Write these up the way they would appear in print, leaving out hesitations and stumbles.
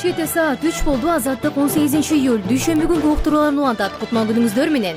Кечке саат 3 болду. Азаттык 18-июль дүйшөмбү күнгү уктурууларын улантат. Кутман күнүңүздөр менен.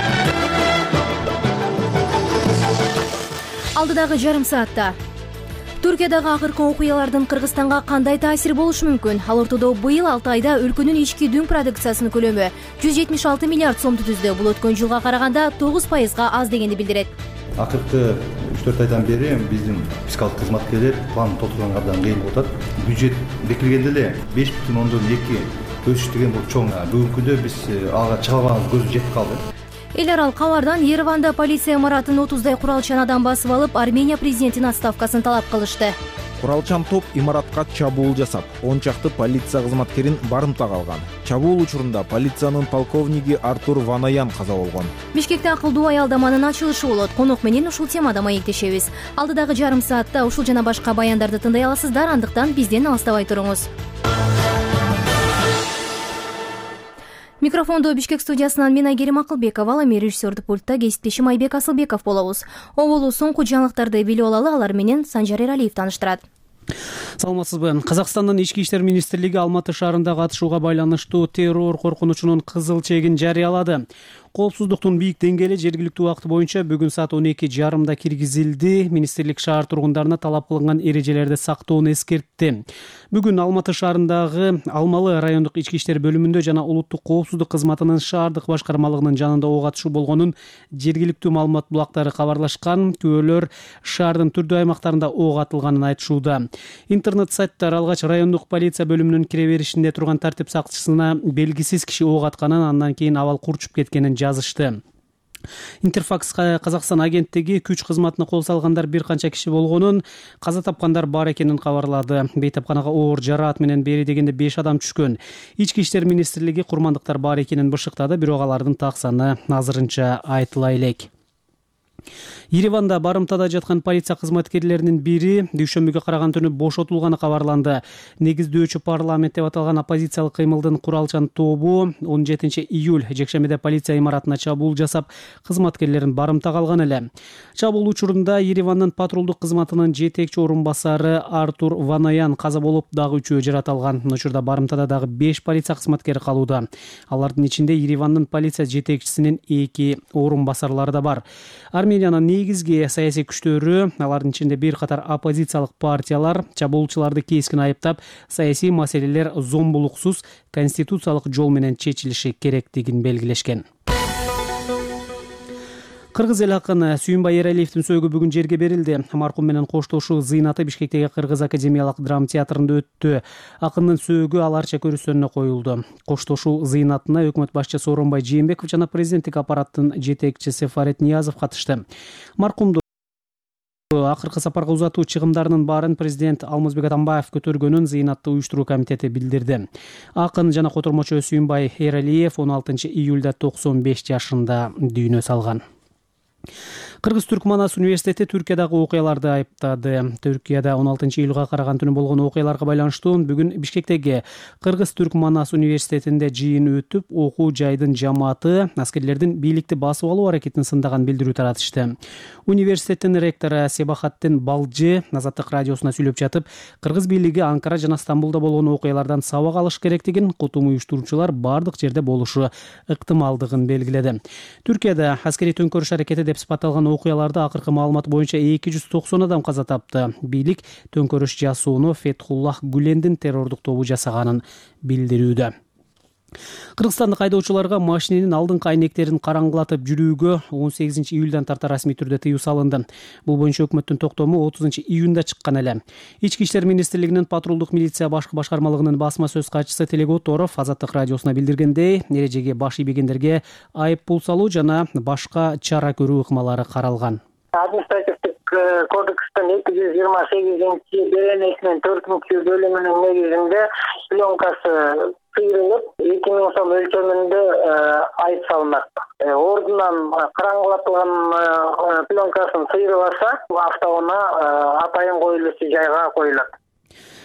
Алдыдагы жарым саатта Түркиядагы акыркы окуялардын Кыргызстанга кандай таасири болушу мүмкүн? Ал ортодо быйыл 6 айда өлкөнүн ички дүң продукциясынын көлөмү 176 миллиард сомду түздү. Бул өткөн жылга караганда 9%га аз дегенди билдирет. Акыркы 3-4 айдан бери биздин фискалдык кызматкерлер план толтурганга абдан кыйын болуп атат. Бюджет бекилгенде эле 5,2 өсүш деген бул чоң. Бүгүнкү күндө биз ага чыга албаган көз жетип калды. Эл арал кабардан Ереванда полиция имаратын 30дай куралчан басып алып, Армения президентинин отставкасын талап кылышты. Куралчан топ имаратка чабуул жасап, 10 чакты полиция кызматкерин барымтага алган. Чабуул учурунда полициянын полковниги Артур Ванаян каза болгон. Бишкекте акылдуу аялдаманын ачылышы болот. Конок менен ушул темада маектешебиз. Алдыдагы жарым саатта ушул жана башка баяндарды тыңдай аласыздар, андыктан бизден алыстабай туруңуз. Микрофондо Бишкек студиясынан мен Айгерим Акылбекова, ал эми режиссердик пультта кесиптешим Айбек Асылбеков болобуз. Оболу соңку жаңылыктарды билип алалы, алар менен Санжар Эралиев тааныштырат. Саламатсызбы? Казакстандын Ички иштер министрлиги Алматы шаарындагы атышууга байланыштуу террор коркунучунун кызыл чегин жарыялады. Коопсуздуктун бийик деңгээли жергиликтүү убакыт боюнча бүгүн саат 12:30 киргизилди. Министрлик шаар тургундарына талап кылынган эрежелерди сактоону эскертти. Бүгүн Алматы шаарындагы Алмалы райондук ички иштер бөлүмүндө жана улуттук коопсуздук кызматынын шаардык башкармалыгынын жанында ок атышуу болгонун жергиликтүү маалымат булактары кабарлашкан. Күбөлөр шаардын түрдүү аймактарында ок атылганын айтышууда. Интернет сайттар алгач райондук полиция бөлүмүнүн кире беришинде турган тартип сакчысына белгисиз киши ок атканын, андан кийин абал курчуп кеткенин жазышты. Интерфакс Казакстан агенттиги күч кызматына кол салгандар бир канча киши болгонун, каза тапкандар бар экенин кабарлады. Бейтапканага оор жараат менен бери дегенде 5 адам түшкөн. Ички иштер министрлиги курмандыктар бар экенин бышыктады, бирок алардын так саны азырынча айтыла элек. Ереванда барымтада жаткан полиция кызматкерлеринин бири дүйшөмбүгө караган түнү бошотулганы кабарланды. Негиздөөчү парламент деп аталган оппозициялык кыймылдын куралчан тобу 17-июль жекшемеде полиция имаратына чабуул жасап, кызматкерлерин барымтага алган эле. Чабуул учурунда Еревандын патрулдук кызматынын жетекчи орун басары Артур Ванаян каза болуп, дагы 3 жарат алган. Учурда барымтада дагы 5 полиция кызматкери калууда. Алардын ичинде Еревандын полиция жетекчисинин 2 орун басарлары да бар. Армениянын негизги саясий күчтөрү, алардын ичинде бир катар оппозициялык партиялар чабуулчуларды кескин айыптап, саясий маселелер зомбулуксуз конституциялык жол менен чечилиши керектигин белгилешкен. Кыргыз эл акыны Сүйүнбай Эралиевдин сөөгү бүгүн жерге берилди. Маркум менен коштошуу зыйнаты Бишкектеги Кыргыз академиялык драма театрында өттү. Акындын сөөгү аларча көрүүсүнө коюлду. Коштошуу зыйнатына өкмөт башчысы Сооронбай Жээнбеков жана президенттик аппараттын жетекчиси Фарид Ниязов катышты. Маркумду акыркы сапарга узатуу чыгымдарынын баарын президент Алмазбек Атамбаев көтөргөнүн зыйнатты уюштуруу комитети билдирди. Акын жана котормочу Сүйүнбай Эралиев 16-июлда 95 жашында дүйнө салган. Кыргыз-Түрк Манас университети Түркиядагы окуяларды айыптады. Түркияда 16-июлга караган түнү болгон окуяларга байланыштуу бүгүн Бишкектеги Кыргыз-Түрк Манас университетинде жыйын өтүп, окуу жайдын жамааты аскерлердин бийликти басып алуу аракетин сындаган билдирүү таратышты. Университеттин ректору Себахаттин Балжы Азаттык радиосуна сүйлөп жатып, Кыргыз бийлиги Анкара жана Стамбулда болгон окуялардан сабак алыш керектигин, кутум уюштуруучулар бардык жерде болушу ыктымалдыгын белгиледи. Түркияда аскерий төңкөрүш аракети деп сыпатталган окуяларда акыркы маалымат боюнча 290 адам каза тапты. Бийлик төңкөрүш жасууну Фетхуллах Гүлендин террордук тобу жасаганын билдирүүдө. Кыргызстандык айдоочуларга машиненин алдыңкы айнектерин караңгылатып жүрүүгө 18-июлдан тарта расмий түрдө тыюу салынды. Бул боюнча өкмөттүн токтому 30-июнда чыккан эле. Ички иштер министрлигинин патрулдук милиция башкармалыгынын басма сөз катчысы Телего Торов Азаттык радиосуна билдиргендей, эрежеге баш ийбегендерге айып пул салуу жана башка чара көрүү ыкмалары каралган. Административдик кодекстин 228 беренесинин 4-бөлүмүнүн негизинде пленкасы сыйрылып 2000 сом өлчөмүндө айып салынат. Ордунан караңгылатылган пленкасын сыйрып алса, автоунаа атайын коюлуучу жайга коюлат.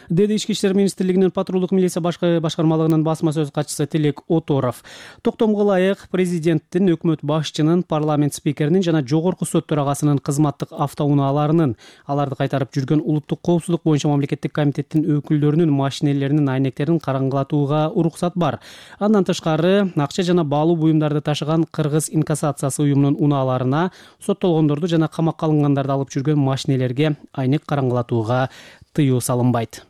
деди Ички иштер министрлигинин патрулдук милиция башкармалыгынын басма сөз катчысы Тилек Оторов. Токтомго ылайык президенттин, өкмөт башчынын, парламент спикеринин жана жогорку сот төрагасынын кызматтык автоунааларынын, аларды кайтарып жүргөн улуттук коопсуздук боюнча мамлекеттик комитеттин өкүлдөрүнүн машинелеринин айнектерин караңгылатууга уруксат бар. Андан тышкары акча жана баалуу буюмдарды ташыган Кыргыз инкассациясы уюмунун унааларына, соттолгондорду жана камакка алынгандарды алып жүргөн машинелерге айнек караңгылатууга тыюу салынбайт.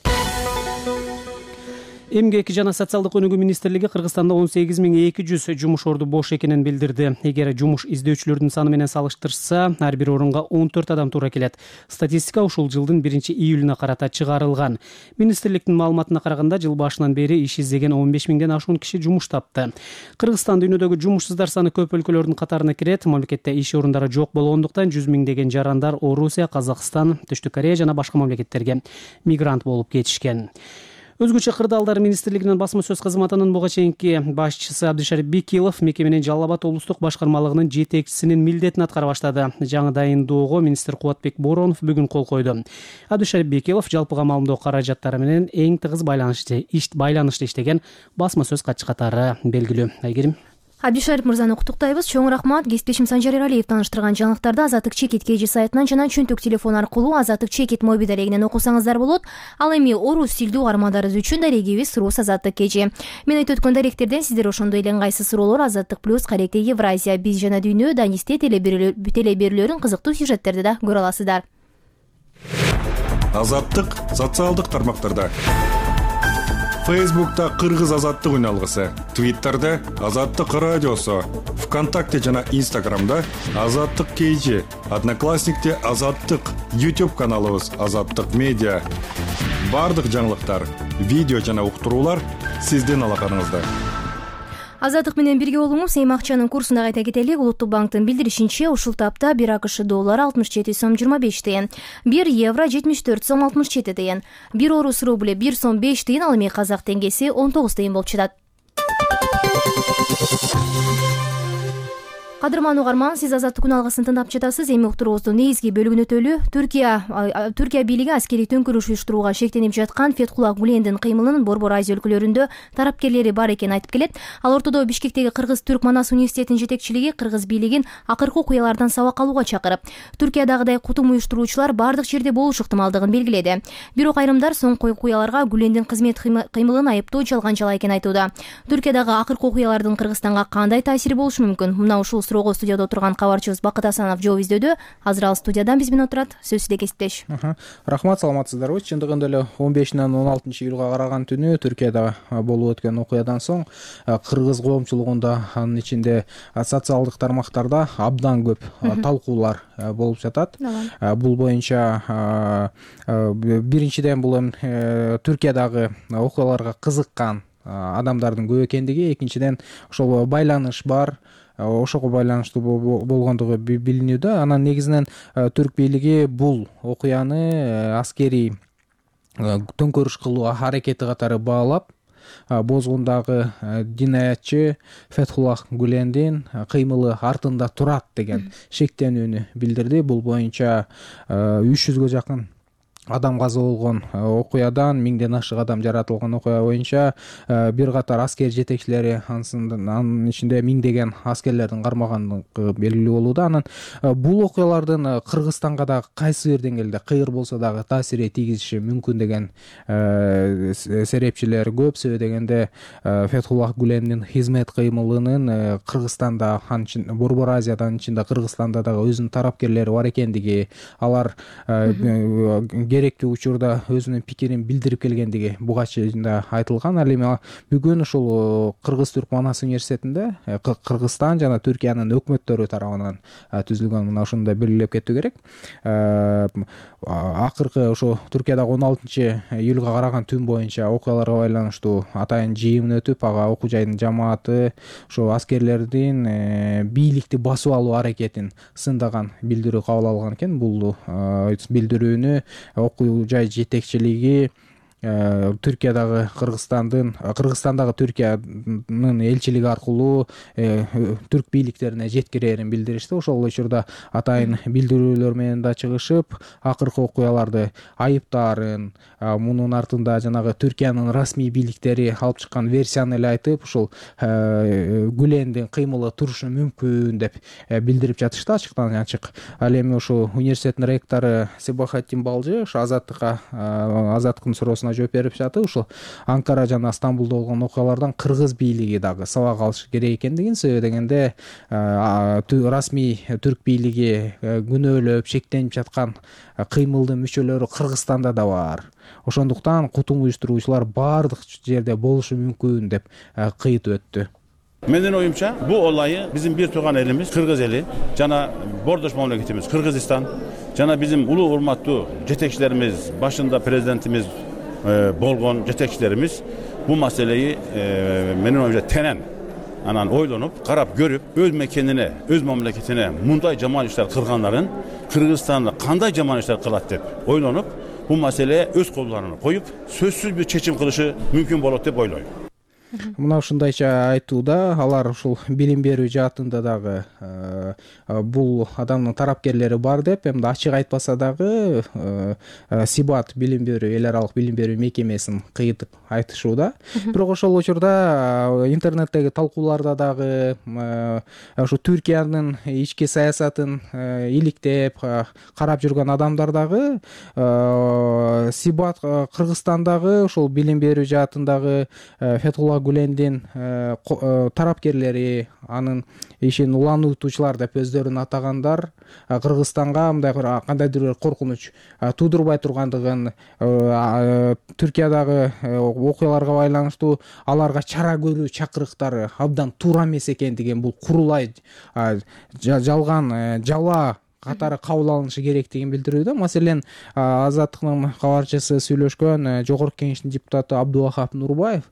Эмгек жана социалдык өнүгүү министрлиги Кыргызстанда 18200 жумуш орду бош экенин билдирди. Эгер жумуш издөөчүлөрдүн саны менен салыштырса, ар бир орунга 14 адам туура келет. Статистика ушул жылдын 1-июлуна карата чыгарылган. Министрликтин маалыматына караганда, жыл башынан бери иш издеген 15 миңден ашуун киши жумуш тапты. Кыргызстан дүйнөдөгү жумушсуздар саны көп өлкөлөрдүн катарына кирет. Мамлекетте иш орундары жок болгондуктан 100 миңдеген жарандар Орусия, Казакстан, Түштүк Корея жана башка мамлекеттерге мигрант болуп кетишкен. Өзгөчө кырдаалдар министрлигинин басма сөз кызматынын буга чейинки башчысы Абдишарип Бекилов мекеменин Жалал Абад облустук башкармалыгынын жетекчисинин милдетин аткара баштады. Жаңы дайындоого министр Кубатбек Боронов бүгүн кол койду. Абдишарип Бекилов жалпыга маалымдоо каражаттары менен эң тыгыз байланышты иштеген басма сөз катчы катары белгилүү. Айгерим. Абдишарип мырзаны куттуктайбыз. Чоң рахмат. Кесиптешим Санжар Эралиев таныштырган жаңылыктарды Азаттык Чекит KG сайтынан жана чөнтөк телефон аркылуу Азаттык Чекит мобиль дарегинен окусаңыздар болот. Ал эми орус тилдүү угармандарыбыз үчүн дарегибиз Рус Азаттык KG. Мен айтып өткөн даректерден сиздер ошондой эле ыңгайсыз суроолор, Азаттык плюс, Каректе Евразия, Биз жана дүйнө, Данисте телеберүүлөрүн кызыктуу сюжеттерди да көрө аласыздар. Азаттык социалдык тармактарда. Фейсбукта Кыргыз азаттык үналгысы, Твиттерде Азаттык радиосу, ВКонтакте жана Инстаграмда Азаттык KG, Одноклассникте Азаттык, YouTube каналыбыз Азаттык медиа. Бардык жаңылыктар, видео жана уктуруулар сиздин алаканыңызда. Азаттык менен бирге болуңуз. Эми акчанын курсун да кайта кетелик. Улуттук банктын билдиришинче, ушул тапта 1 АКШ доллары 67 сом 25 тыйын, 1 евро 74 сом 67 тыйын, 1 орус рубль 1 сом 5 тыйын, ал эми казак теңгеси 19 тыйын болуп чыгат. Кадырман угарман, сиз Азаттык үналгысын тыңдап жатасыз. Эми уктуруубуздун негизги бөлүгүнө өтөлү. Түркия бийлиги аскерий төңкөрүш уюштурууга шектенип жаткан Фетхуллах Гулендин кыймылынын Борбор Азия өлкөлөрүндө тараптерлери бар экенин айтып келет. Ал ортодо Бишкектеги Кыргыз-Түрк Манас университетинин жетекчилиги кыргыз бийлигин акыркы окуялардан сабак алууга чакырып, Түркиядагыдай кутум уюштуруучулар бардык жерде болушу ыктымалдыгын белгиледи. Бирок айрымдар соңку окуяларга Гулендин кызмет кыймылын айыптоо жалганчалаа экенин айтууда. Түркиядагы акыркы окуялардын Кыргызстанга кандай таасири болушу мүмкүн? Мына ушул суроого студияда отурган кабарчыбыз Бакыт Асанов жооп издөдү. Азыр ал студиядан биз менен отурат. Сөз сизде, кесиптеш. Рахмат, саламатсыздарбы? Чындыгында эле 15-нен 16-июлга караган түнү Түркияда болуп өткөн окуядан соң кыргыз коомчулугунда, анын ичинде социалдык тармактарда абдан көп талкуулар болуп жатат. Бул боюнча биринчиден бул Түркиядагы окуяларга кызыккан адамдардын көп экендиги, экинчиден ошол байланыш бар, ошого байланыштуу болгондугу билинүүдө. Анан негизинен түрк бийлиги бул окуяны аскерий төңкөрүш кылуу аракети катары баалап, Бозгундагы динаятчы Фетхуллах Гулендин кыймылы артында турат деген шектенүүнү билдирди. Бул боюнча 300гө жакын адам каза болгон окуядан 1000ден ашык адам жаратылган окуя боюнча бир катар аскер жетекчилери, анын ичинде миңдеген аскерлердин кармагандыгы белгилүү болууда. Анан бул окуялардын Кыргызстанга да кайсы бир деңгээлде кыйыр болсо дагы таасири тийгизиши мүмкүн деген серепчилер көп. Себеби дегенде Фетхуллах Гулендин хизмет кыймылынын Кыргызстанда, Борбор Азиядан ичинде Кыргызстанда дагы өзүнүн тарапкерлери бар экендиги, алар керектүү учурда өзүнүн пикирин билдирип келгендиги буга чейин да айтылган. Ал эми бүгүн ушул Кыргыз-Түрк Манас университетинде Кыргызстан жана Түркиянын өкмөттөрү тарабынан түзүлгөн, мына ушуну да белгилеп кетүү керек. Акыркы ошо Түркиядагы 16-июлга караган түн боюнча окуяларга байланыштуу атайын жыйын өтүп, ага окуу жайдын жамааты ошо аскерлердин бийликти басып алуу аракетин сындаган билдирүү кабыл алган экен. Бул билдирүүнү окуу жай жетекчилиги Түркиядагы Кыргызстандагы Түркиянын элчилиги аркылуу түрк бийликтерине жеткирерин билдиришти. Ошол учурда атайын билдирүүлөр менен да чыгышып, акыркы окуяларды айыптаарын, мунун артында жанагы Түркиянын расмий бийликтери алып чыккан версияны эле айтып, ушул Гүлендин кыймылы турушу мүмкүн деп билдирип жатышты ачыктан ачык. Ал эми ушул университеттин ректору Себахаттин Балжы ошо азаттыктын суроосуна жооп берип жатып, ушул Анкара жана Стамбулда болгон окуялардан кыргыз бийлиги дагы сабак алышы керек экендигин, себеби дегенде расмий түрк бийлиги күнөөлөп шектенип жаткан кыймылдын мүчөлөрү Кыргызстанда да бар. Ошондуктан кутум уюштуруучулар баардык жерде болушу мүмкүн деп кыйтып өттү. Менин оюмча, bu olayı bizim bir tuğan elimiz Kırgız eli, jana bordoş mamlaketimiz Kırgızistan, jana bizim ulu urmattуу жетекчилерimiz, başında prezidentimiz bolgon жетекчилерimiz bu maseleyi menin oyumча tenen oylonуп, karap görüp, öz mekenine, öz mamleketine munday jaman işler kılganların Kırgızistan'da kanday jaman işler kılat dep oylonуп, bu maseleye öz kollarını koyup sözsüz bir çeçim kılışı mümkün bolot dep oyloyum. Мына ушундайча айтууда алар ушул билим берүү жаатында дагы бул адамдын тарапкерлери бар деп, эми ачык айтпаса дагы Сибат билим берүү, эл аралык билим берүү мекемесин кыйтып айтышууда. Бирок ошол учурда интернеттеги талкууларда дагы ушу Түркиянын ички саясатын иликтеп карап жүргөн адамдар дагы Сибат Кыргызстандагы ушул билим берүү жаатындагы Фетхулла Гүлендин тарапкерлери, анын ишин улануучулар деп өздөрүн атагандар Кыргызстанга мындай кандайдыр бир коркунуч туудурбай тургандыгын, Түркиядагы окуяларга байланыштуу аларга чара көрүү чакырыктары абдан туура эмес экендигин, бул курулай жалган жала катары кабыл алынышы керектигин билдирүүдө. Маселен, Азаттыктын кабарчысы сүйлөшкөн Жогорку Кеңештин депутаты Абдувахап Нурбаев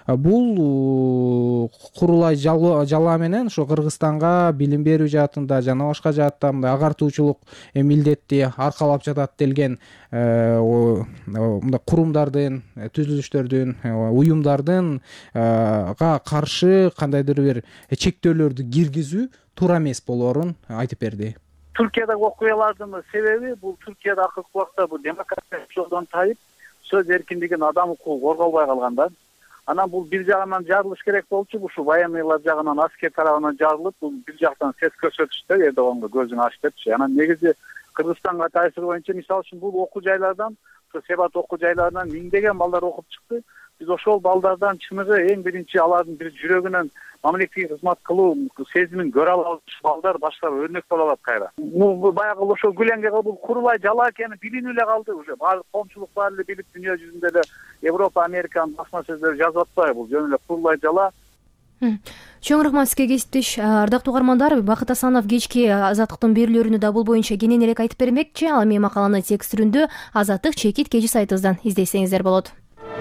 бул курулай жала менен ошо Кыргызстанга билим берүү жаатында жана башка жаатта мындай агартуучулук милдетти аркалап жатат делген мындай курумдардын, түзүлүштөрдүн, уюмдардын каршы кандайдыр бир чектөөлөрдү киргизүү туура эмес болоорун айтып берди. Türkiye'deki okuyalardın sebebi bu Türkiye'de akıllı vakta bu demokratik yoldan tayip söz erkinliğin adam hukuku korgalbay kalgandan. Ana bu bir jagынан jarılış gerek bolчу, bu şu bayanlar jagынан asker tarafından jarılıp bu bir jagdan ses körsötüştü Erdoğan'da gözünü açtı. Ana negisi Kırgızstan'a taysir boyunca misal için bu oku jaylardan, Sebat oku jaylardan mingdegen ballar okup çıktı. Biz ошол балдардан чыныгы эң биринчи алардын бир жүрөгүнөн мамлекетке кызмат кылуу сезимин көрө алган балдар баштап өрнөк боло алат кайра. Баягы ошол Гүленге бул курулай жала экени билинип эле калды уже. Баардык коомчулук баары эле билип, дүйнө жүзүндө эле Европа, Американын басма сөздөрү жазып атпайбы, бул жөн эле курулай жала. Чоң рахмат сизге кесиптеш. Ардактуу угармандар, Бакыт Асанов кечки Азаттыктын берүүлөрүнү да бул боюнча кененирээк айтып бермекчи. Ал эми макаланы текст түрүндө Азаттык чекит кежи сайтыбыздан издесеңиздер болот.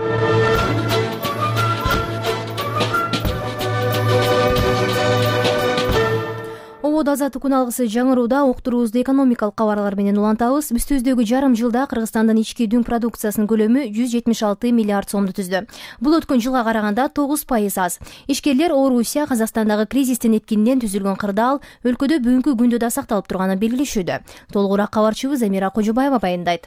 Ободо Азаттык күн алгысы жаңырууда уктуруубузду экономикалык кабарлар менен улантабыз. Үстүбүздөгү жарым жылда Кыргызстандын ички дүң продукциясынын көлөмү 176 миллиард сомду түздү. Бул өткөн жылга караганда 9% аз. Ишкерлер Орусия Казакстандагы кризистин эткининен түзүлгөн кырдаал өлкөдө бүгүнкү күндө да сакталып турганын белгилешүүдө. Толугураак кабарчыбыз Замира Кожобаева баяндайт.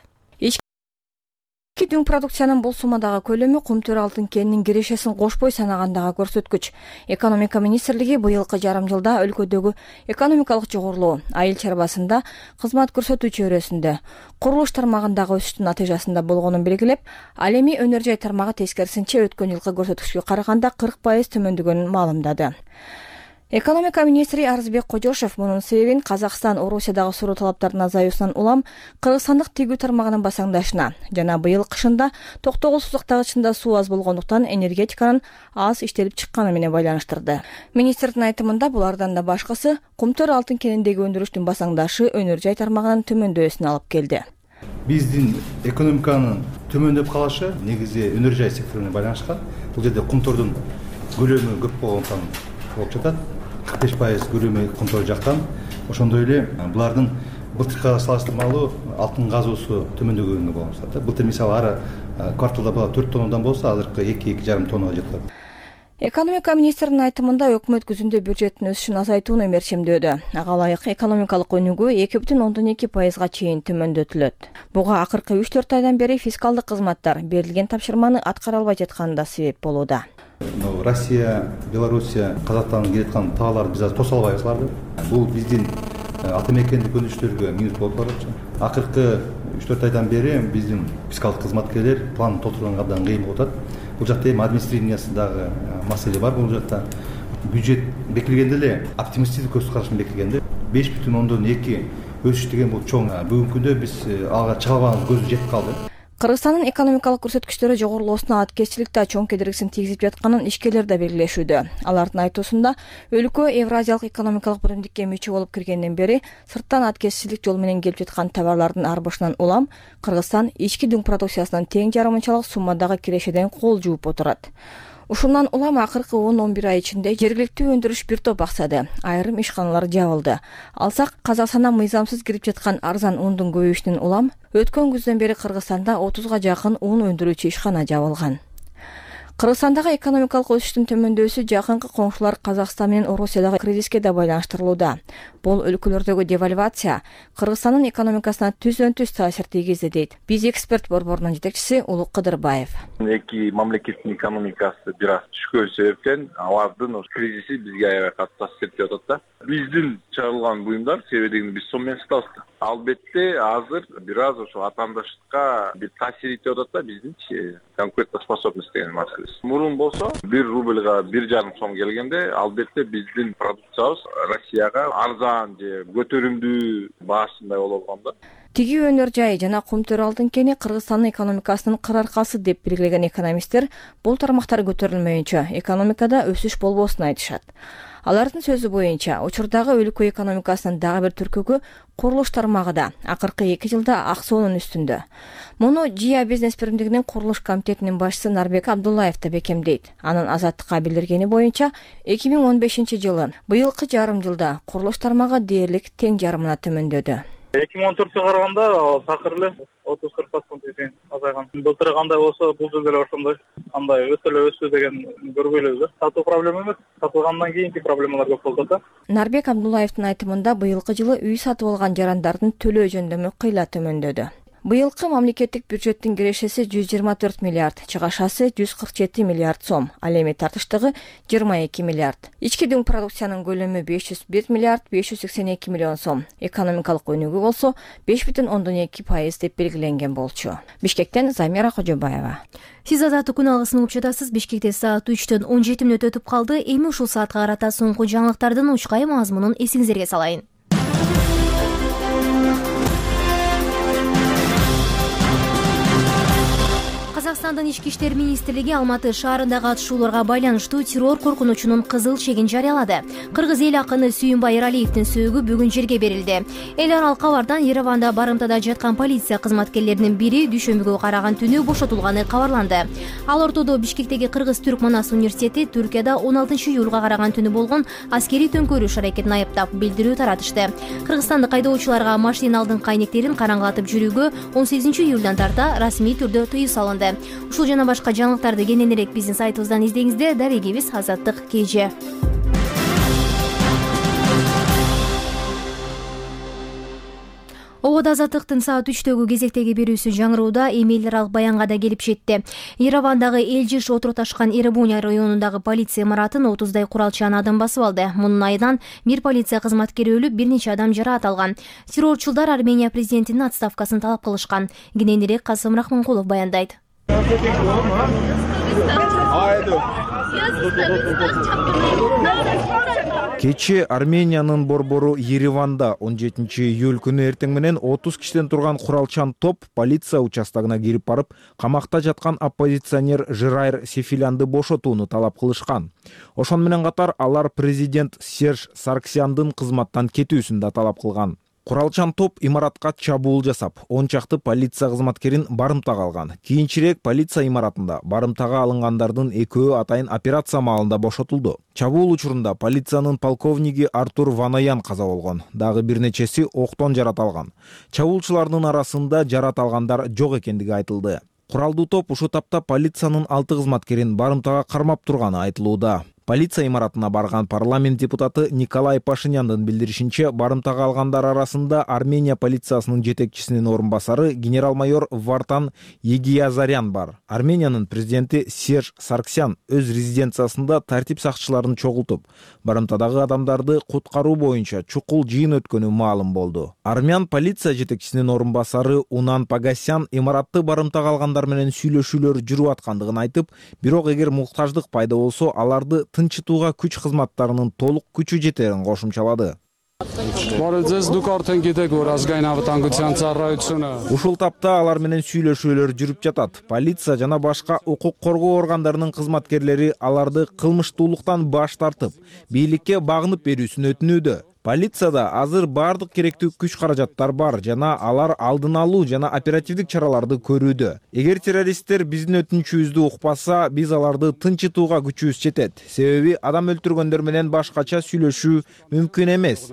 Дүң продукциянын бул суммадагы көлөмү Кумтөр алтын кенинин кирешесин кошпой санагандагы көрсөткүч. Экономика министрлиги быйылкы жарым жылда өлкөдөгү экономикалык жогорулоо, айыл чарбасында, кызмат көрсөтүү чөйрөсүндө, курулуш тармагындагы өсүштүн натыйжасында болгонун белгилеп, ал эми өнөр жай тармагы тескерисинче өткөн жылкы көрсөткүчкө караганда 40% төмөндөгөнүн маалымдады. Экономика министри Арызбек Кожошев мунун себебин Казакстан Орусиядагы суроо талаптарынын азаюусунан улам кыргызстандык тигүү тармагынын басаңдашына жана быйыл кышында Токтогул сузактагычында суу аз болгондуктан энергетиканын аз иштелип чыкканы менен байланыштырды. Министрдин айтымында булардан да башкысы Кумтөр алтын кениндеги өндүрүштүн басаңдашы өнөр жай тармагынын төмөндөшүнө алып келди. Биздин экономиканын төмөндөп калышы негизи өнөр жай секторуна байланышкан. Бул жерде Кумтөрдүн көлөмү көп болгондуктан болуп жатат. 45% көрүмү Кумтөр жактан. Ошондой эле булардын былтыркыга салыштырмалуу алтын газоосу төмөндөгөнүгө байланыштырат. Былтыр мисалы ары кварталда бала 4 тоннадан болса азыркы 2-2,5 тоннага жетет. Экономика министринин айтымында өкмөт күзүндө бюджеттин өсүшүн азайтууну мерчимдөөдө. Ага ылайык экономикалык өнүгүү 2,2%га чейин төмөндөтүлөт. Буга акыркы 3-4 айдан бери фискалдык кызматтар берилген тапшырманы аткара албай жатканы да себеп болууда. Россия, Белоруссия, Казакстан келаткан тааларды биз азыр тоса албайбыз аларды. Бул биздин ата мекендик өндүрүштөргө минус болуп барат. Акыркы 3-4 айдан бери биздин фискалдык кызматкерлер план толтурганга абдан кыйын болуп атат. Бул жакта эми администрированиясындагы маселе бар. Бул жакта бюджет бекилгенде эле оптимисттик көз карашын бекилгенде 5,2 өсүш деген бул чоң. Бүгүнкү күндө биз ага чыга албаганыбыз көзү жетип калды. Кыргызстандын экономикалык көрсөткүчтөрү жогорулоосуна аткезчилик да чоң кедергисин тийгизип жатканын ишкерлер да белгилешүүдө. Алардын айтуусунда өлкө Евразиялык экономикалык биримдикке мүчө болуп киргенден бери сырттан аткезчилик жол менен келип жаткан товарлардын арбышынан улам Кыргызстан ички дүң продукциясынын тең жарымынчалык суммадагы кирешеден кол жууп отурат. Ушундан улам акыркы 10-11 ай ичинде жергиликтүү өндүрүш бир топ аксады, айрым ишканалар жабылды. Алсак Казакстандан мыйзамсыз кирип жаткан арзан ундун көбөйүшүнөн улам өткөн күздөн бери Кыргызстанда 30га жакын ун өндүрүүчү ишкана жабылган. Кыргызстандагы экономикалык өсүштүн төмөндөшү жакынкы коңшулар Казакстан менен Орусиядагы кризиске да байланыштырылууда. Бул өлкөлөрдөгү девальвация Кыргызстандын экономикасына түздөн-түз таасир тийгизди дейт биз эксперт борборунун жетекчиси Улук Кыдырбаев. Эки мамлекеттин экономикасы бир аз түшкөн себептен алардын кризиси бизге аябай катуу таасир этип атат да. Биздин чыгарылган буюмдар себебин биз сом менен сатабыз. Албетте азыр бир аз ошо атаандаштыкка бир таасир этип атат да биздин конкурентоспособность деген маселе. Мурун болсо 1 рубльга 1,5 сом келгенде албетте биздин продукциябыз Россияга арзан же көтөрүмдүү баасындай болуп калган да. Тиги өнөр жай жана кумтөр алтын кени Кыргызстандын экономикасынын кыр аркасы деп белгилеген экономисттер бул тармактар көтөрүлмөйүнчө экономикада өсүш болбосун айтышат. Алардын сөзү боюнча, учурдагы өлкө экономикасынын дагы бир түркүгү курулуш тармагы да акыркы 2 жылда аксоонун үстүндө. Муну ЖИА бизнес биримдигинин курулуш комитетинин башчысы Нарбек Абдуллаев да бекемдейт. Анын Азаттыкка билдиргени боюнча, 2015 жылы быйылкы жарым жылда курулуш тармагы дээрлик тең жарымына төмөндөдү. 2014-кө караганда такыр эле 30-40% чейин азайган. Былтыр кандай болсо, бул жыл деле ошондой. Андай өтө эле өсүү деген көрбөйлүбүз. Сатуу проблема эмес, сатылгандан кийинки проблемалар көп болду да. Нарбек Абдуллаевдин айтымында быйылкы жылы үй сатып алган жарандардын төлөө жөндөмү кыйла төмөндөдү. Быйылкы мамлекеттик бюджеттин кирешеси 124 миллиард, чыгашасы 147 миллиард сом, ал эми тартыштыгы 22 миллиард. Ички дүң продукциянын көлөмү 501 миллиард 582 миллион сом. Экономикалык өнүгүү болсо 5,2% деп белгиленген болчу. Бишкектен Замира Кожобаева. Сиз Азаттык күн алгысын угуп жатасыз. Бишкекте саат 3-төн 17 мүнөт өтүп калды. Эми ушул саатка карата соңку жаңылыктардын учкай мазмунун эсиңиздерге салайын. Казакстандын ички иштер министрлиги Алматы шаарындагы атышууларга байланыштуу террор коркунучунун кызыл чегин жарыялады. Кыргыз эл акыны Сүйүнбай Эралиевдин сөөгү бүгүн жерге берилди. Эл аралык кабардан Ереванда барымтада жаткан полиция кызматкерлеринин бири дүйшөмбүгө караган түнү бошотулганы кабарланды. Ал ортодо Бишкектеги Кыргыз-Түрк Манас университети Түркияда 16-июлга караган түнү болгон аскерий төңкөрүш аракетин айыптап билдирүү таратышты. Кыргызстандык айдоочуларга машина алдыңкы айнектерин караңгылатып жүрүүгө 18-июлдан тарта расмий түрдө тыюу салынды. Ушул жана башка жаңылыктарды кененирээк биздин сайтыбыздан издеңиздер. Дарегибиз Азаттык KG. Ободо Азаттыктын саат 3-төгү кезектеги берүүсү жаңырууда эми эл аралык баянга да келип жетти. Еревандагы Элжиш отурташкан Эребуня районундагы полиция имаратын 30дай куралчан адам басып алды. Мунун айынан бир полиция кызматкери өлүп, бир нече адам жараат алган. Террорчулдар Армения президентинин отставкасын талап кылышкан. Кененирээк Касым Рахманкулов баяндайт. Кечээ Армениянын борбору Ереванда 17-июль күнү эртең менен 30 кишиден турган куралчан топ полиция участогуна кирип барып, камакта жаткан оппозиционер Жирайр Сефилянды бошотууну талап кылышкан. Ошон менен катар алар президент Серж Сарксяндын кызматтан кетүүсүн да талап кылган. Куралчан топ имаратка чабуул жасап, 10 чакты полиция кызматкерин барымтага алган. Кийинчерээк полиция имаратында барымтага алынгандардын экөө атайын операция маалында бошотулду. Чабуул учурунда полициянын полковниги Артур Ванаян каза болгон. Дагы бир нечеси октон жарат алган. Чабуулчулардын арасында жарат алгандар жок экендиги айтылды. Куралдуу топ ушул тапта полициянын 6 кызматкерин барымтага кармап турганы айтылууда. Полиция имаратына барган парламент депутаты Николай Пашиняндын билдиришинче, барымтага алгандар арасында Армения полициясынын жетекчисинин орун басары генерал-майор Вартан Егиязарян бар. Армениянын президенти Серж Сарксян өз резиденциясында тартип сакчыларын чогултуп, барымтадагы адамдарды куткаруу боюнча чукул жыйын өткөнү маалым болду. Армян полиция жетекчисинин орун басары Унан Пагасян имаратты барымтага алгандар менен сүйлөшүүлөр жүрүп аткандыгын айтып, бирок эгер муктаждык пайда болсо, аларды тынчытууга күч кызматтарынын толук күчү жетерин кошумчалады. Ушул тапта алар менен сүйлөшүүлөр жүрүп жатат. Полиция жана башка укук коргоо органдарынын кызматкерлери аларды кылмыштуулуктан баш тартып, бийликке багынып берүүсүн өтүнүүдө. Полицияда азыр бардык керектүү күч каражаттар бар жана алар алдын алуу жана оперативдик чараларды көрүүдө. Эгер террористтер биздин өтүнүчүбүздү укпаса, биз аларды тынчытууга күчүбүз жетет. Себеби адам өлтүргөндөр менен башкача сүйлөшүү мүмкүн эмес.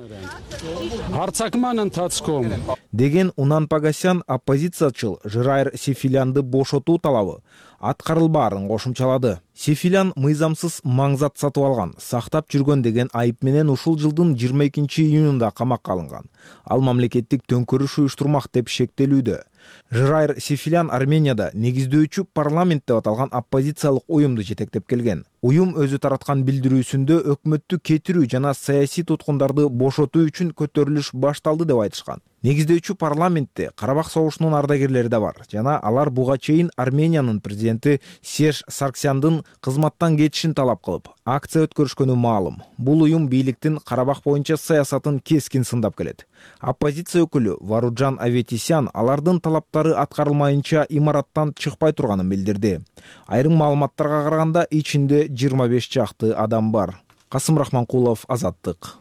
Деген Унан Пагасян оппозициячыл Жырайр Сефилянды бошотуу талабы аткарылбаарын кошумчалады. Сефилян мыйзамсыз маңзат сатып алган, сактап жүргөн деген айып менен ушул жылдын 22-июнунда камакка алынган. Ал мамлекеттик төңкөрүш уюштурмак деп шектелүүдө. Жырайр Сефилян Арменияда негиздөөчү парламент деп аталган оппозициялык уюмду жетектеп келген. Уюм өзү тараткан билдирүүсүндө өкмөттү кетирүү жана саясий туткундарды бошотуу үчүн көтөрүлүш башталды деп айтышкан. Негиздөөчү парламентте Карабах согушунун ардагерлери да бар жана алар буга чейин Армениянын президенти Серж Сарксяндын кызматтан кетишин талап кылып, акция өткөрүшкөнү маалым. Бул уюм бийликтин Карабах боюнча саясатын кескин сындап келет. Оппозиция өкүлү Варуджан Аветисян алардын талаптары аткарылмайынча имараттан чыкпай турганын билдирди. Айрым маалыматтарга караганда ичинде 25 чакты адам бар. Касым Рахманкулов, Азаттык.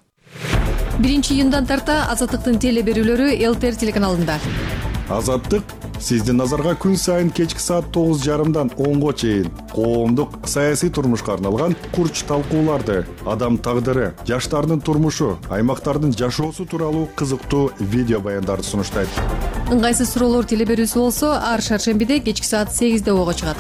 1-июндан тарта Азаттыктын теле берүүлөрү ЛТР телеканалында. Азаттык сиздин назарга күн сайын кечки саат 9:30дан 10го чейин коомдук саясий турмушка арналган курч талкууларды, адам тагдыры, жаштардын турмушу, аймактардын жашоосу тууралуу кызыктуу видео баяндарды сунуштайт. Ыңгайсыз суроолор теле берүүсү болсо, ар шаршембиде кечки саат 8де ого чыгат.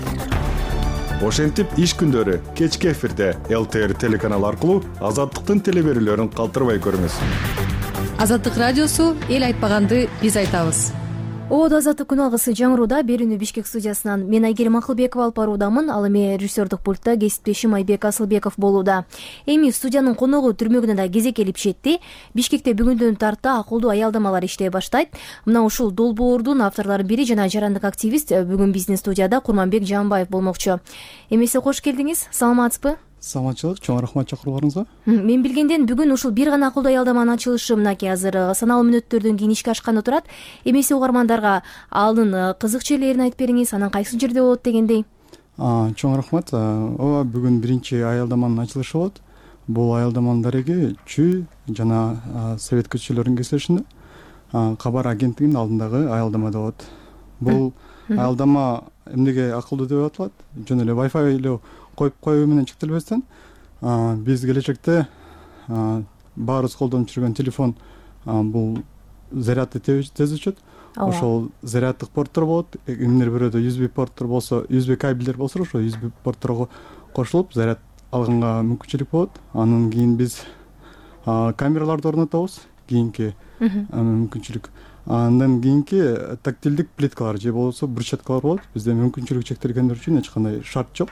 Ошентип иш күндөрү кечки эфирде ЛТР телеканалы аркылуу Азаттыктын теле берүүлөрүн калтырбай көрүңүз. Азаттык радиосу эл айтпаганды биз айтабыз. Азаттык күн алгысы жаңырууда. Берүүнү Бишкек студиясынан мен Айгерим Акылбекова алып баруудамын. Ал эми режиссердик пультта кесиптешим Айбек Асылбеков болууда. Эми студиянын коногу түрмөгүнө да кезек келип жетти. Бишкекте бүгүндөн тарта акылдуу аялдамалар иштей баштайт. Мына ушул долбоордун авторлорунун бири жана жарандык активист бүгүн биздин студияда Курманбек Жамбаев болмокчу. Эмесе кош келдиңиз. Саламатсызбы? Саламатчылык, чоң рахмат чакырууларыңызга. Мен билгенден бүгүн ушул бир гана акылдуу аялдаманын ачылышы мынакей азыр саналуу мүнөттөрдөн кийин ишке ашканы турат. Эмесе угармандарга алдын кызык жерлерин айтып бериңиз, анан кайсы жерде болот дегендей. Чоң рахмат. Ооба, бүгүн биринчи аялдаманын ачылышы болот. Бул аялдаманын дареги Чүй жана Совет көчөлөрүнүн кесилишинде кабар агенттигинин алдындагы аялдамада болот. Бул аялдама эмнеге акылдуу деп аталат? Жөн эле Wi-Fi эле коюп коюу менен чектелбестен, биз келечекте баарыбыз колдонуп жүргөн телефон бул зарядты тез өчөт. Ошол заряддык порттор болот. Эмнер бирөөдө USB порттор болсо, USB кабелдер болсо, ошо USB портторго кошулуп заряд алганга мүмкүнчүлүк болот. Андан кийин биз камераларды орнотобуз. Кийинки мүмкүнчүлүк. Андан кийинки тактилдик плиткалар же болбосо брусчаткалар болот. Бизде мүмкүнчүлүгү чектелгендер үчүн эч кандай шарт жок.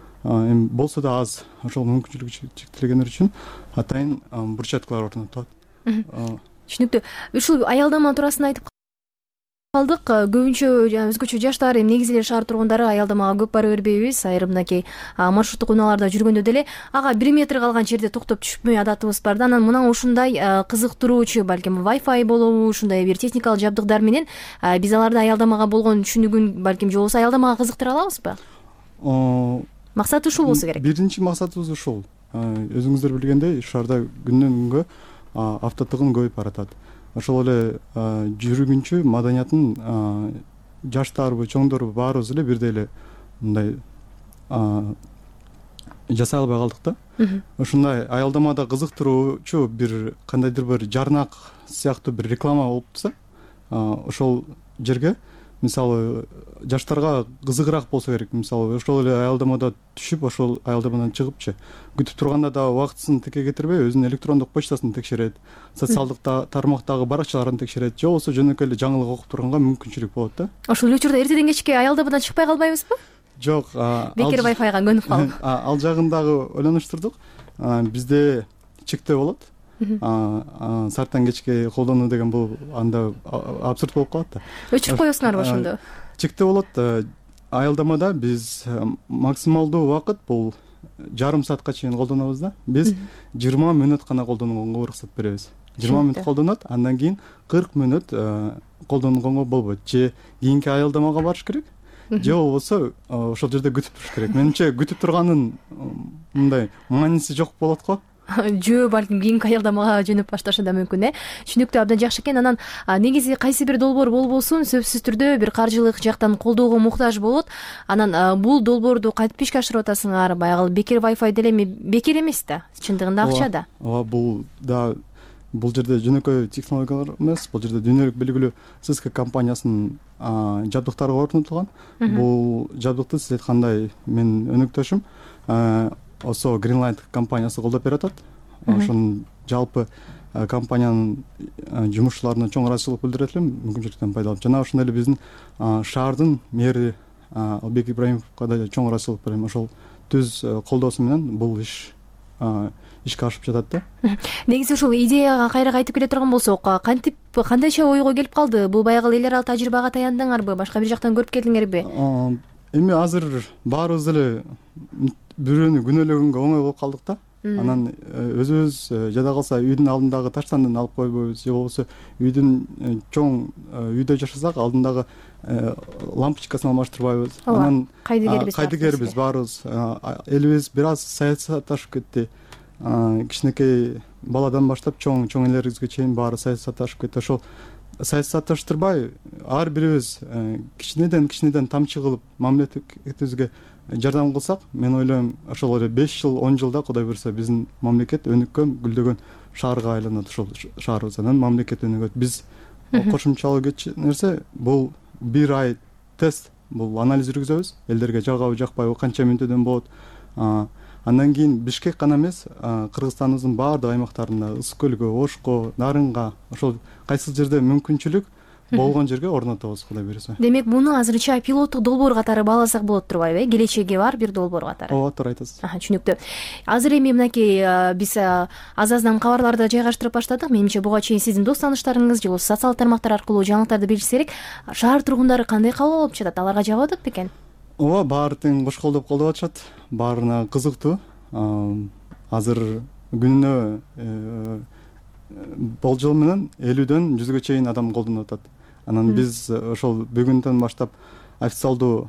Болсо да аз ошол мүмкүнчүлүгү чектелгендер үчүн атайын брусчаткалар орнотулат. Түшүнүктүү. Ушул аялдама туурасында айтып калдык. Көбүнчө өзгөчө жаштар, негизи эле шаар тургундары аялдамага көп бара бербейбиз. Айрым мынакей маршруттук унааларда жүргөндө деле ага 1 метр калган жерде токтоп түшпөй адатыбыз бар да. Анан мына ушундай кызыктыруучу, балким Wi-Fi болобу, ушундай бир техникалык жабдыктар менен биз аларды аялдамага болгон түшүнүгүн, балким же болбосо аялдамага кызыктыра алабызбы? Максаты ушул болсо керек. Биринчи максатыбыз ушул. Өзүңүздөр билгендей, шаарда күндөн күнгө автотыгын көбөйүп баратат. Ошол эле жүргүнчү маданиятын жаштарбы, чоңдорбу баарыбыз эле бирдей эле мындай жасай албай калдык да. Ушундай аялдамада кызыктыруучу бир кандайдыр бир жарнак сыяктуу бир реклама болуп турса, ошол жерге мисалы жаштарга кызыгыраак болсо керек. Мисалы ошол эле аялдамада түшүп, ошол аялдамадан чыгыпчы күтүп турганда дагы убактысын тике кетирбей, өзүнүн электрондук почтасын текшерет, социалдык тармактагы баракчаларын текшерет, же болбосо жөнөкөй эле жаңылык окуп турганга мүмкүнчүлүк болот да. Ошол эле учурда эртеден кечке аялдамадан чыкпай калбайбызбы? Жок, бекер Wi-Fi'га көнүп калып. Ал жагын дагы ойлонуштурдук. Бизде чектөө болот. Сарттан кечке колдонуу деген бул анда абсурд болуп калат да. Өчүрүп коесуңарбы ошондо? Чектөө болот. Аялдамада биз максималдуу убакыт бул жарым саатка чейин колдонобуз да. Биз 20 мүнөт гана колдонууга уруксат беребиз. 20 мүнөт колдонот, андан кийин 40 мүнөт колдонгонго болбойт. Же кийинки аялдамага барыш керек, же болбосо ошол жерде күтүп туруш керек. Менимче күтүп турганын мындай мааниси жок болот го. Жөө балким кийинки аялдамага жөнөп башташы да мүмкүн, Түшүнүктүү, абдан жакшы экен. Анан негизи кайсы бир долбоор болбосун, сөзсүз түрдө бир каржылык жактан колдоого муктаж болот. Анан бул долбоорду кантип ишке ашырып атасыңар? Баягы бекер Wi-Fi деле эми бекер эмес да, чындыгында акча да. Бул жерде жөнөкөй технологиялар эмес, бул жерде дүйнөлүк белгилүү Cisco компаниясынын жабдыктары орнотулган. Бул жабдыкты сиз айткандай менин өнөктөшүм Осо Greenlight компаниясы колдоп берип атат. Ошонун жалпы компаниянын жумушчуларына чоң ыраазычылык билдирет элем, мүмкүнчүлүктөн пайдаланып. Жана ошондой эле биздин шаардын мэри Албек Ибраимовго да чоң ыраазычылык берем. Ошол түз колдоосу менен бул иш ишке ашып жатат да. Негизи ушул идеяга кайра кайтып келе турган болсок, кандайча ойго келип калды? Бул баягы эл аралык тажрыйбага таяндыңарбы? Башка бир жактан көрүп келдиңерби? Эми азыр баарыбыз эле бирөөнү күнөөлөгөнгө оңой болуп калдык да. Анан өзүбүз жада калса үйдүн алдындагы таштандын алып койбойбуз, же болбосо үйдүн чоң үйдө жашасак алдындагы лампочкасын алмаштырбайбыз. Анан кайдыгербиз баарыбыз. Элибиз бир аз саясатташып кетти. Кичинекей баладан баштап чоң элерибизге чейин баары саясатташып кетти. Ошол саясатташтырбай ар бирибиз кичинеден тамчы кылып мамлекетибизге жардам кылсак, мен ойлойм, ошол эле 5 жыл 10 жылда Кудай буйрса биздин мамлекет өнүккөн, гүлдөгөн шаарга айланат. Ошол шаарыбыз анан мамлекет өнүгөт. Биз кошумчалуу нерсе бул 1 ай тест, бул анализ жүргүзөбүз. Элдерге жагабы жакпайбы, канча мүнөттөн болот. Андан кийин Бишкек гана эмес, Кыргызстаныбыздын баардык аймактарында, Ысык көлгө, Ошко, Нарынга, ошол кайсы жерде мүмкүнчүлүк болгон жерге орнотобуз, Кудай буйрса. Демек, муну азырынча пилоттук долбоор катары бааласак болот турбайбы? Келечеги бар бир долбоор катары. Ооба, туура айтасыз. Түшүнүктүү. Азыр эми мынакей биз аз-аздан кабарларды жайгаштырып баштадык. Менимче буга чейин сиздин дос таныштарыңыз же болбосо социалдык тармактар аркылуу жаңылыктарды билишсе керек. Шаар тургундары кандай кабыл алып жатат? Аларга жагып атат бекен? Ооба, баары тең кош колдоп атышат. Баарына кызыктуу. Азыр күнүнө болжол менен 50дөн 100гө чейин адам колдонуп атат. Анан биз ошол бүгүндөн баштап официалдуу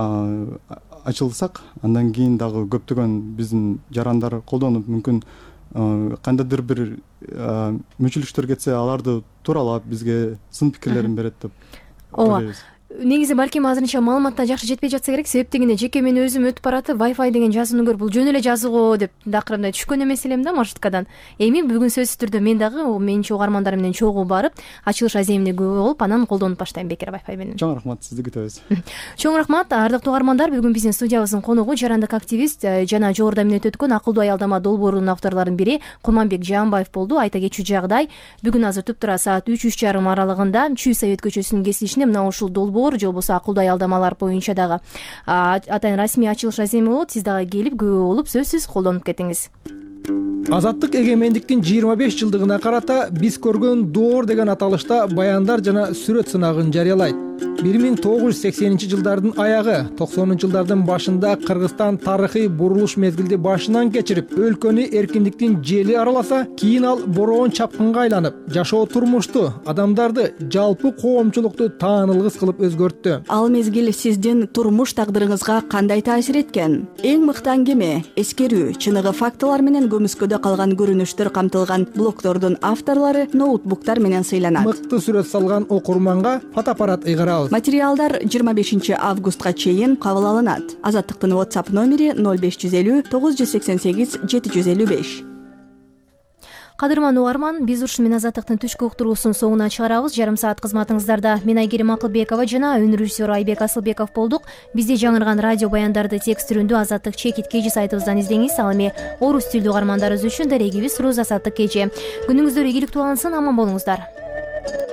ачылсак, андан кийин дагы көптөгөн биздин жарандар колдонуп, мүмкүн кандайдыр бир мүчүлүктөр кетсе, аларды тууралап бизге сын пикирлерин берет деп ойлойбуз. Негизи балким азырынча маалыматтар жакшы жетпей жатса керек, себеп дегенде жеке мен өзүм өтүп баратып Wi-Fi деген жазууну көрүп, бул жөн эле жазуу го деп дакырымдай түшкөн эмес элем да маршруткадан. Эми бүгүн сөзсүз түрдө мен дагы менин угармандарым менен чогуу барып, ачылыш аземине күбө болуп, анан колдонуп баштайм бекер Wi-Fi менен. Чоң рахмат, сизди күтөбүз. Чоң рахмат, ардактуу угармандар. Бүгүн биздин студиябыздын конугу жарандык активист жана жогоруда эмнете өткөн акылдуу аялдама долбоорунун авторлорунун бири Курманбек Жаанбаев болду. Айта кетчү жагдай, бүгүн азыр туптура саат 3:30 аралыгында Чүй Совет көчөсүнүн кесилишинде мына ушул долбоор же болбосо акылдуу аялдамалар боюнча дагы атайын расмий ачылыш аземи болот. Сиз дагы келип күбө болуп сөзсүз колдонуп кетиңиз. Азаттык эгемендиктин 25 жылдыгына карата биз көргөн доор деген аталышта баяндар жана сүрөт сынагын жарыялайт. 1980-жылдардын аягы, 90-жылдардын башында Кыргызстан тарыхый бурулуш мезгилди башынан кечирип, өлкөнү эркиндиктин жели араласа, кийин ал бороон чапкынга айланып, жашоо турмушту, адамдарды, жалпы коомчулукту таанылгыс кылып өзгөрттү. Ал мезгил сиздин турмуш тагдырыңызга кандай таасир эткен? Эң мыкты аңгеме, эскерүү, чыныгы фактылар менен көмүскөдө калган көрүнүштөр камтылган блогдордун авторлору ноутбуктар менен сыйланат. Мыкты сүрөт салган окурманга фотоаппарат ыйгарабыз. Материалдар 25 августка чейин кабыл алынат. Азаттыктын WhatsApp номери 0550 988 755. Кадырман угарман, биз ушуну менен Азаттыктын түшкү уктуруусунун соңуна чыгарабыз. Жарым саат кызматыңыздарда мен Айгерим Акылбекова жана өнөр режиссер Айбек Асылбеков болдук. Бизде жаңырган радио баяндарды текст түрүндө Азаттык чекит кежи сайтыбыздан издеңиз. Ал эми орус тилдүү угармандарыбыз үчүн дарегибиз Роз Азаттык кежи. Күнүңүздөр ийгиликтүү алынсын, аман болуңуздар.